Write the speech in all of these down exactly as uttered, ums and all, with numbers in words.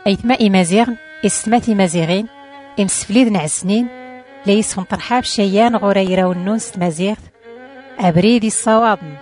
أيتما إمازيغن إستماتي مازيغين إمسفليد نعسنين ليسهم طرحاب شيان غوريرا والنونس مازيغ أبريدي الصوابن.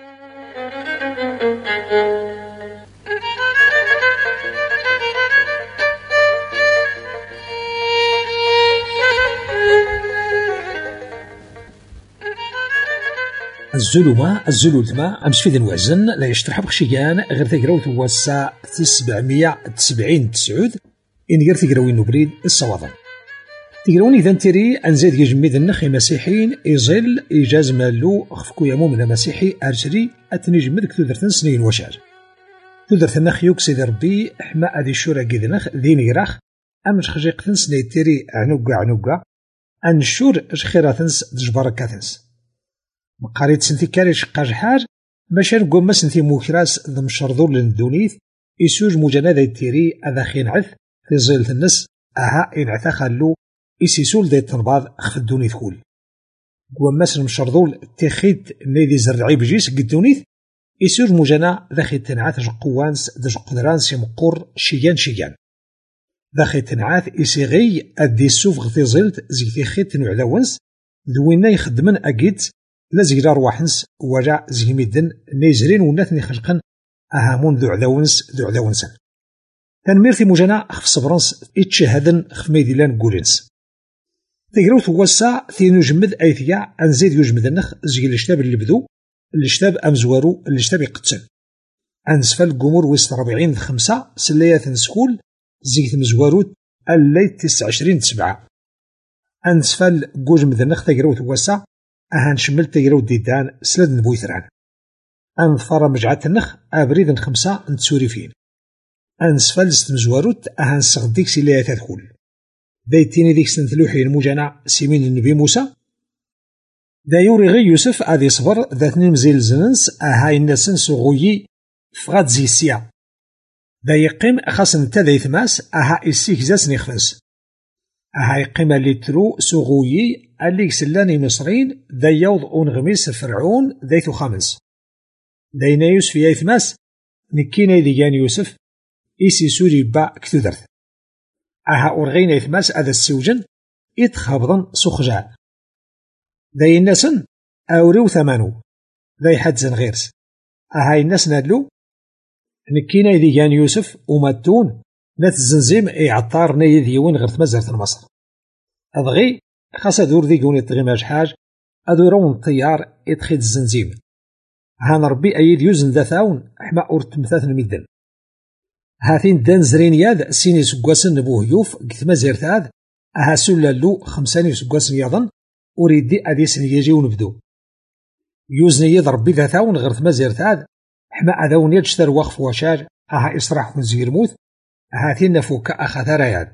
الزلومة الزلولتما أمس في ذن وعزن لا يشترح بخشيان غير تقراوت هو الساعة سبعمية تسبعين تسعود إن غير تقراوين نبريد الصوابن. تقراون إذا نتيري أنزيد يجمد النخي مسيحيين يزل إيجاز مالو خفكو يمو من مسيحي أرسري أتني جمد كتودرتن سنين وشار تودرت النخ يوكسيد ربي حما أدي الشورى قيدنخ ذين يراخ أمش خجيقتن سني تيري عنوقا عنوقا أن الشور أشخيراتنس دجباركاتنس مقاريت سنتي كاريش قاجحار باش نقوم ما سنتي موكراس ذم شرذور للدونيث يسوج مجنادة تيري أذا خينعث في زيلة النس أها إنعثا خلو يسيسول دي التنباض خف الدونيث كول قوم ماسن مشرذول تخيت نيدي زرعي بجيس قدونيث يسوج مجنا ذا خيت تنعاث جقوانس دج قدران سيمقور شيان شيان ذا خيت تنعاث يسيغي أدي السوف غثي زيلت زيتي خيت تنعداونس ذوينا يخدمن أكيد لا زيرا رواحنس وجا زيميدن نيزرين وناتني خلقن أهامون ذو عذاونس ذو عذاونسن تنميرتي مجانا خف صبرنس اتشهدن خف ميديلان قولنس تقروت وسا ثينو جمد أيثيا أنزيد يجمد النخ زي الاشتاب اللي بدو الاشتاب أمزوارو الاشتاب يقتسن أنسفل قمور ويست ربعين خمسة سليات نسكول زيت مزواروت الليت تسع عشرين تسبعة أنسفل قوجمد النخ تقروت وسا أهان شمل تيرو ديدان سلد نبويثران أنظفر مجعات النخ أبريد خمسة نتسوري فين أنسفل ستمزواروت أهان سغديك سيلايا تدخل دايتيني ديك سنتلوحي المجانا سيمين النبي موسى دا يوري غي يوسف أذي صبر ذات نمزيل زننس أهاي الناسن سغويي فغاد زي السيا دا يقيم خاصن تذي ثماس أها إسيك زاس نخفنس أهاي قيمة لترو سغويي اللي سلاني مصرين ذا يوض أنغميس فرعون ذيثو خامس داينا يوسف يايثماس نكينا يديان يوسف إيسي سوري با كتودرث أها أرغينا يثماس أذا السوجن إتخابضن سخجع ذاي الناسن أوريو ثمانو ذاي حدزن غيرس أهاي الناس نادلو نكينا يديان يوسف وماتون نات الزنزيم اي عطار نايد ديون غير تمزرت مصر أضغي خاصة دور ذيقون يتغيماج حاج أدورون الطيار يتخيد الزنزيم هان ربي أيد يوزن ذا ثاون حما أورت مثاث الميدن هاثين دان زرين ياد سيني سقواسن نبوه يوف قث مزيرت هاد أها سلالو خمساني سقواسن ياضن أريدي أديسن يجي ونبدو يوزن يد ربي ذا ثاون غير مزيرت هاد حما أذاون يجتر وقف وشاج أها إسراح ونزير موت هاتين نفوك أخذ رياد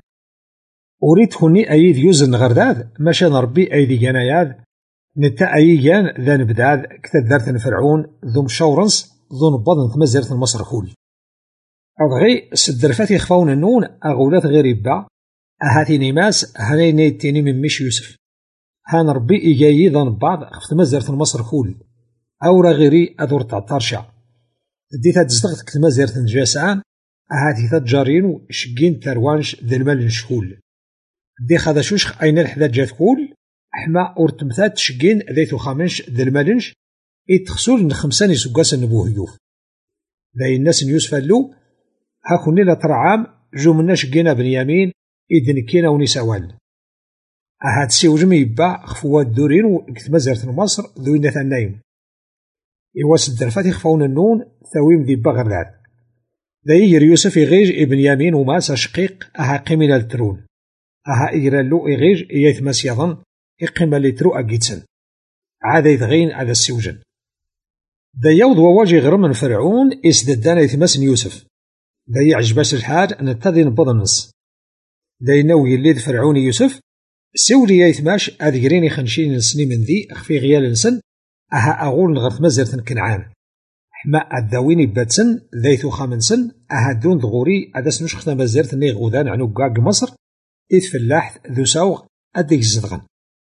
أريد هني أيد يوزن غرداد مشان ربي أيدي جناياد نتا أيجان ذا نبداد كتدرت فرعون ذو مشورنس ذو نبضن تمزرت المصر خول أضغي سدرفات يخفون النون أغولات غريبة أهاتي نيماس هني نيتيني من مش يوسف هان ربي إيجايي ذا نبعض خفت مزرت المصر خول أورا غيري أدور تعطرشا ديتا تزدغت كتمزرت نجاسان أهاتي تجارين شقين تروانش ذا المال نشكول دي خذا شوشخ أين الحدا جات كول حما أورتمثات شقين ذيثو خامنش ذا المالنش إتخسول نخمسان يسقاس النبوه يوف ذا الناس يوسف اللو هاكوني لا ترعام جو منا شقينا بنيامين إذن كينا ونساوال أهات سيوجم يبا خفوات دورين وكتمزرت مصر ذو إنا ثنايم إواس الدرفات يخفون النون ثويم ذي بغرداد ذا يجر يوسف يغيج ابن يامين وماسا شقيق أها قيمين الترون أها إيرالو إغيج إياث ماس يظن إقيم اللي أجيتسن عاد يتغين على السوجن ذا يوض وواجي غرم من فرعون إسددان يثمس يوسف ذا يعجباس الحال أن تذين بضنس ذا ينوي الليذ فرعون يوسف سوري يثماش أذكريني خنشين السنين من ذي أخفي غيال نسن أها أغول نغرث مزرة كنعان حما الداويني باتسن ذيثو خامنسن أهدون ضغوري أدس نشخنا مزرت ني غودان عنو قاق مصر إذ فلاح ذو ساوغ أديك الزدغن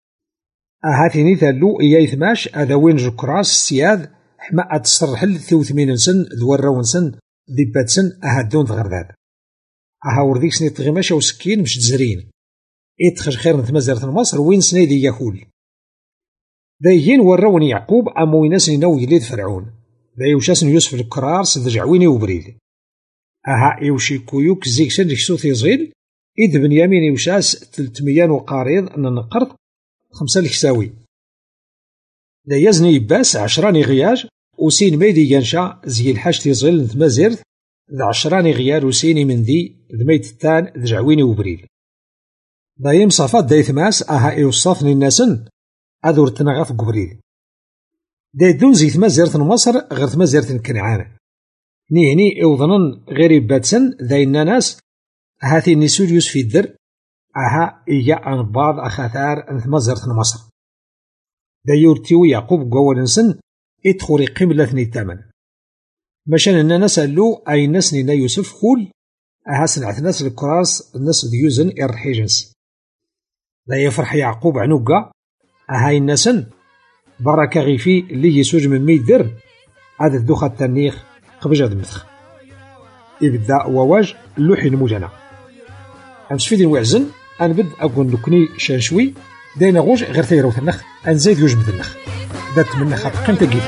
أهاتيني ثالو إيا يثماش أداوين جكراس السياد حما أتصرحل ثوثمين سن ذو الرون سن ذي باتسن أهدون ضغرداد أها ورديك سني تغماشا وسكين مش تزرين إتخش خير نتمازرت مصر وين سنيدي ياكول دايين وراون يعقوب أمو يناس ناو يليد فرعون دا يوشاسن يوسف الكرار سدجعويني وبريد أها يوشي كويوك زيك سن ركسوث يزغيل إذ بنيامين يوشاس تلتميان وقاريض أن نقرض خمسة الكساوي دا يزني يباس عشراني غياج وسين ميدي ينشا زي الحاج تيزغيل نتمازرت ذا عشراني غيار وسيني من ذي ذميت التان ذجعويني وبريد دا يمصافات دا يثماس أها يوصفني الناسن أذور تنغاف قبريد دا يدون زي تمازرت مصر غير تمازرت كنعان نيهني إوضنن غير يباتسن ذا الناس هاتي نسول يوسف الدر أها إيا أن بعض أخاثار أن تمازرت مصر دا يورتيو يعقوب قوال نسن إدخوري قملتني الثمن مشان أننا سألو أي ناس نينا يوسف خول أها سنعت ناس الكراس الناس ديوزن إرحيجنس لا يفرح يعقوب عنوكا أها الناسن بركة غيفي اللي يسوج من ميدر هذا الدوخة التنيخ قبجة دمثخ إبدا وواج اللوحي المجنة أمس في دين وعزن أنبد أقول لكني شانشوي داينا غوج غير ثيرو النخ أنزيد يوجبد النخ دات من نخ قيمة جيد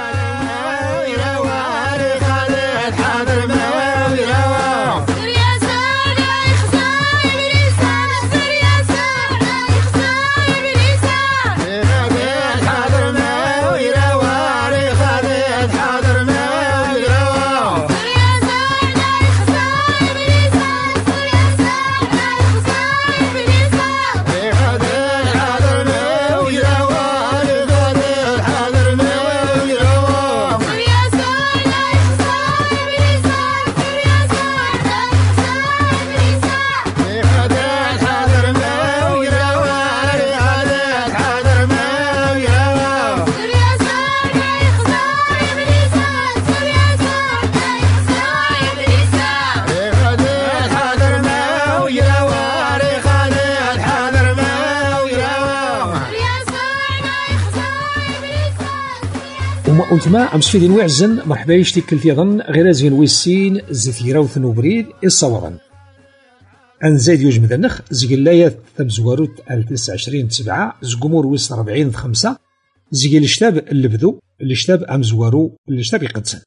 وانتما أمس في دين وعزن مرحبا يشتي كل تيظن غير زين ويسين زثيرا وثنو بريد الصورا أنزايد يوجمد النخ زقلايات تمزواروت ألف وتسعة وعشرين تسبعة زقمور ويس ربعين خمسة زقل الشتاب اللي بدو الشتاب أمزوارو الشتاب يقدسن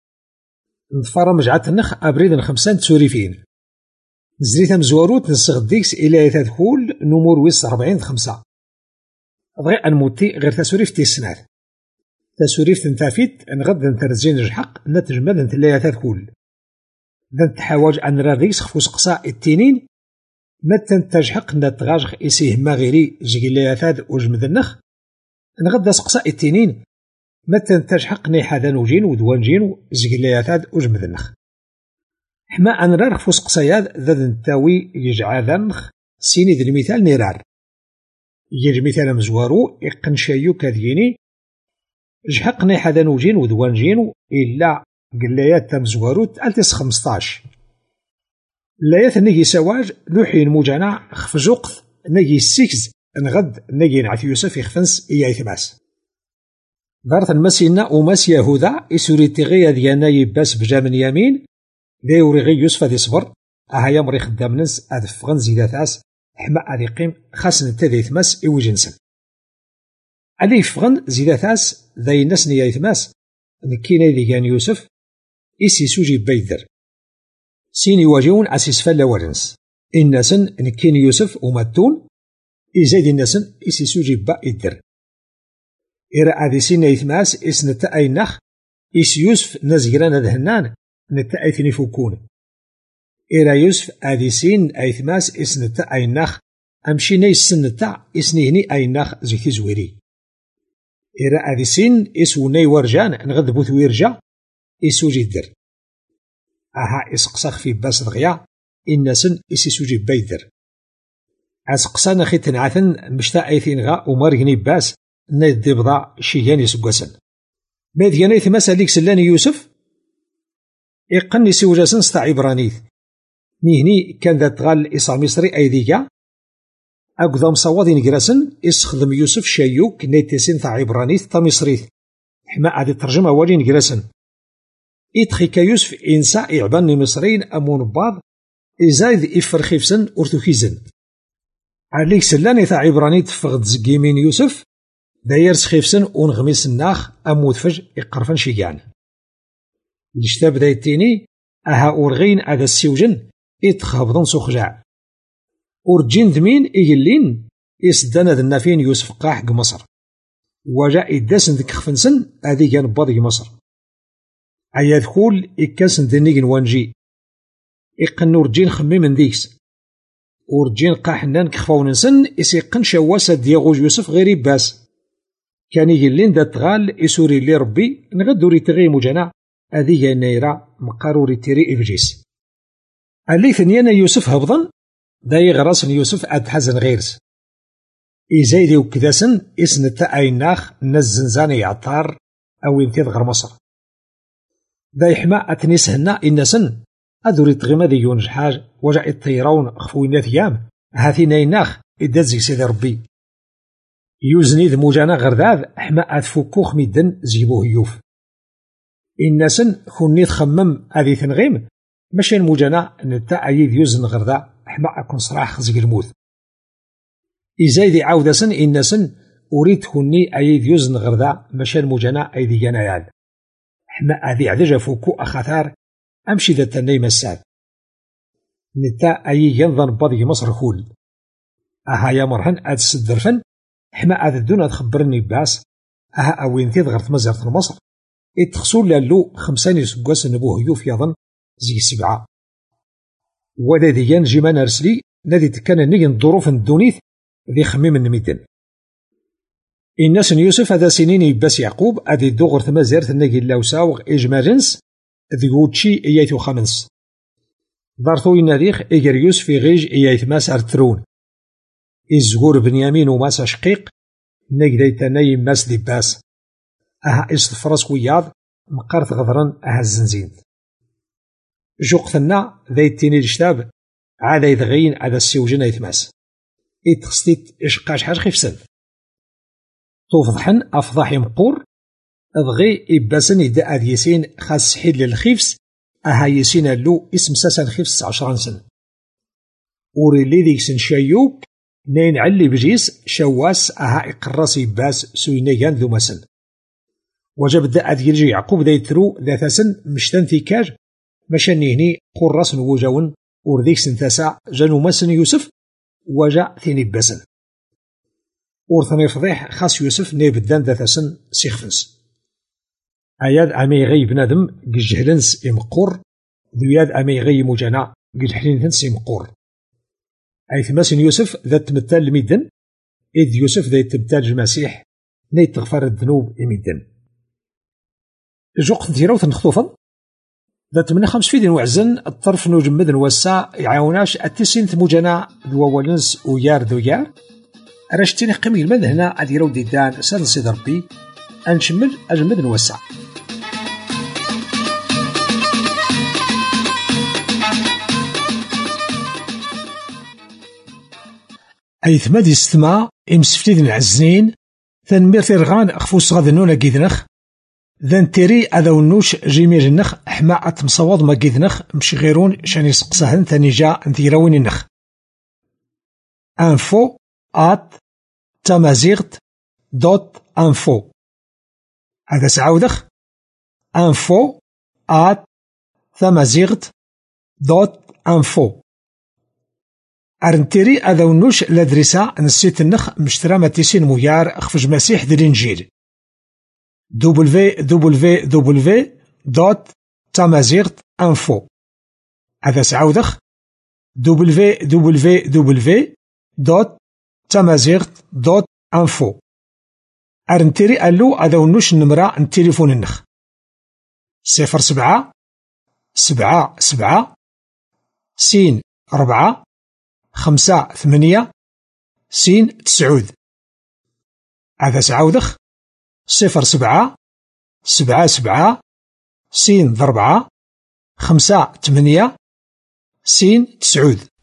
نظفار مجعات النخ أبريد خمسان تسوريفين زريت أمزواروت نسغ ديكس إلى تدخول نمور ويس ربعين خمسة ضغي أنموتي غير تسوريف تيسنات تسوريف تنتافيت نغد نترزين الحق نتجمد نتلايا تدخول ذا تحاوج أن راديس خفوس قصاء التنين متن تجحق نتغاجخ إسيه ما غيري زقلايا ثاد وجمد النخ نغد سقصاء التنين متن تجحق نيحاذا نوجين ودوانجين زقلايا ثاد وجمد النخ حما أن رار خفوس قصاياد ذا نتاوي يجعاذا نخ سيني ذا المثال نيرار يجي المثال مزوارو إقنشايو كذيني جحقني حدا نوجين ودوانجين إلا قلايات تمزواروت ألتس خمسطاش لايات نجي سواج لوحين موجانا خفزوقت نجي السيكز نغد نجي نعث يوسف يخفنس إيا يثماس دارت المسينا وماس يهوذا إسوري تغيا ديانا يباس بجامن يمين ذا يوريغي يوسف ذي صبر أها يمري خدام ننس أدفغن زيداتاس حما أذي قيم خاصن تذي يثماس إيو جنسن ألي فغن زيداتاس ذا الناس نيا يثماس نكينا ذي كان يوسف إسي سوجي بيدر سيني واجهون أسيس فلا ورنس الناسن نكين يوسف وماتون إزايد الناسن إسي سوجي با إدر إرا أذي سينا يثماس إس نتأي نخ إس يوسف نزيران ذهنان نتأي ثني فوكون إرا يوسف أذي سين أيثماس إس نتأي نخ أمشي نيس سنتا إسنيهني أي نخ زيتي زويري إرا أذي سين إسو ني ورجان نغذبو ثويرجا إسو جدر أها إسقساخ في باس دغيا إنسن إسيسو جي بيدر أسقسانا خي تنعثن مشتا أيثين غا ومارغني باس نايد دبضا شياني سقسن ماذياني ثماسا ليك سلاني يوسف إقني سوجاسن ستا عبرانيث نيهني كان ذات غال إصا مصري أيديكا أقضى مصوادين جراسن إسخدم يوسف شايوك نيتسين تا عبرانيث تا مصريث حما عادي ترجمة واجين جراسن إدخي كيوسف إنسا إعبان مصرين أمون بعض إزايد إفر خيفسن أرتوكيزن عليك سلاني تا عبراني تفغد زقيمين يوسف داير سخيفسن ونغميس الناخ أموت فج إقرفن شيقان الاشتاب دايتيني أها أورغين أدا السيوجن إتخابضن سخجع أورجين دمين إيلين إسدانا دنافين يوسف قاح مصر وجاء إداسن ذك خفنسن أدي كان باضي مصر عياد كول إكاسن دنيقن وانجي إقن ورجين خمي من ديكس ورجين قاحنان كخفاوننسن إسيقن شواسة دياغوج يوسف غير باس كان يجلين دا تغال إسوري لي ربي نغدوري تغي مجانا أذي ينايرا مقاروري تيري إفجيس اللي ثنيانا يوسف هبضن دا يغراسن يوسف أد حزن غيرس إزايدي وكداسن إسن تأيناخ نزنزاني عطار أو انتيض غير مصر دا يحما أتنيسهنا إنسن أدوري تغيما دي يونج حاج وجع الطيرون خفوينا ثيام هاثي نايناخ إدازي سيدي ربي يوزني ذ موجانا غرداد حما أتفوكوخ ميدن زيبوه يوف إنسن خوني تخمم أذي ثنغيم ماشي الموجانا نتا أيد يوزن غردا حما أكون صراح خزق الموت إزايدي عاودسن إنسن أريد خوني أيد يوزن غردا ماشي الموجانا أيدي جنايال حما أذي عدجا فوكو أخاثار أمشي ذا تني مساد نتا أي ينظن بضي مصر خول أها يا مرهن أد سدرفن حما أد دون تخبرني باس أها أوين تيض غرت مزارة مصر اتخصول لالو خمسان يسقاس نبوه يوف يظن زي سبعة وذا ديان جيمان أرسلي نادي تكان نيجن ظروف الدونيث ذي خميم النميدن الناس يوسف هذا سنين يباس يعقوب أدي دوغر ثمازيرت النجي اللاوساوغ إجمالنس ذيوتشي إيايتو خامنس دارتو يناديخ إيجر يوسف غيج إيايت ماس أرترون إزغور بنيامين وماس شقيق نجدي تناي ماس دي باس أها إصطفرس وياض مقارت غضرن أها الزنزين جوقتنا ذي التيني الشتاب عاد يدغين عاد السيوجن يتماس إتخصتيت إشقاش حاج خيفسن توفضحن أفضاحي مقور أضغي إباسن يدأ ياسين خاص حيد للخيفس أها ياسين اللو اسم ساسن خيفس عشران سن وري لي ديكسن شايوك نين علي بجيس شواس أها إقراس إباس سوينيان ذو مسن وجب دأ يلجي يعقوب دا يترو ذات سن مشتن ثيكاج مشاني هني قراس وجاون ورديكسن تاسع جانو مسن يوسف وجا ثيني باسن ورثني فضيح خاص يوسف نيبدان ذات سن سيخفنس أياد أمي غي بنادم جهلنس إمقور ذياد أمي غي مجانا جهلنس إمقور أي ثماسن يوسف ذات تمثال الميدن إذ يوسف ذات تمثال المسيح نيت تغفر الذنوب الميدن جوق ثيروث نخطوفا ذات من خمس فيدين وعزن الطرف نجمد وسع يعاوناش التسين ثموجانا ذوالنس ويار ذويار راشتيني قيمي المد هنا أديرو ديدان سال سيد ربي أنشمل أجمد نوسع أي ثماد يستمع إمسفتيد العزنين ثنمير ثيرغان أخفوس غاد نونا كيدنخ ذن تيري أذا ونوش جيمير النخ حماء تمصوض ما كيدنخ مش غيرون شان يسقسهن ثاني جا انتيراوين النخ انفو آت تمازيغت دوت انفو هذا سعودخ انفو آت تمازيغت دوت انفو أرنتيري أذا ونوش لدرسا نسيت النخ مشترى ماتيسين مويار أخفج مسيح دي الإنجيل دبليو دبليو دبليو دوت تمازيغت انفو هذا سعودخ دبليو دبليو دبليو دوت تمازيغت دوت انفو أرنتيري ألو أذا ونوش النمرة التليفون النخ صفر سبعة سبعة سبعة سين ربعة خمسة ثمانية سين تسعود هذا سعودخ صفر سبعة سبعة سبعة سين ضربعة خمسة ثمانية سين تسعود